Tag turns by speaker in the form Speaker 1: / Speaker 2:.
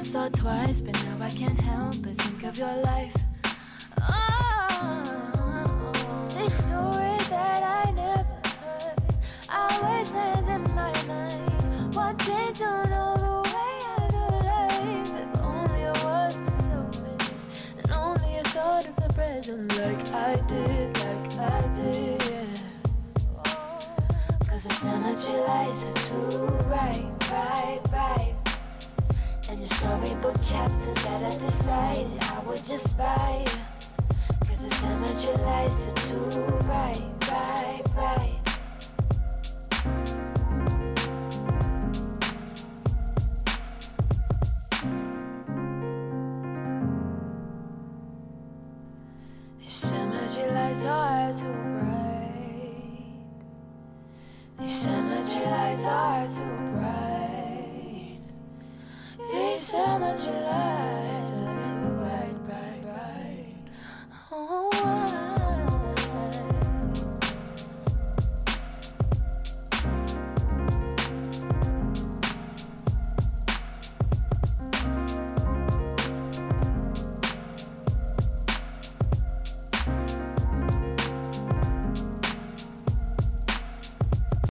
Speaker 1: thought twice, but now I can't help but think of your life. Oh, this story that I never heard always stands in my mind, wanting to know the way out of life. If only I wasn't selfish, and only I thought of the present like I did, yeah. Cause the cemetery lights are too bright, bright, bright. And your storybook chapters that I decided I would just buy. Cause the cemetery lights are too bright, bright, bright. The cemetery lights are too bright. The cemetery lights are too bright. These cemetery lights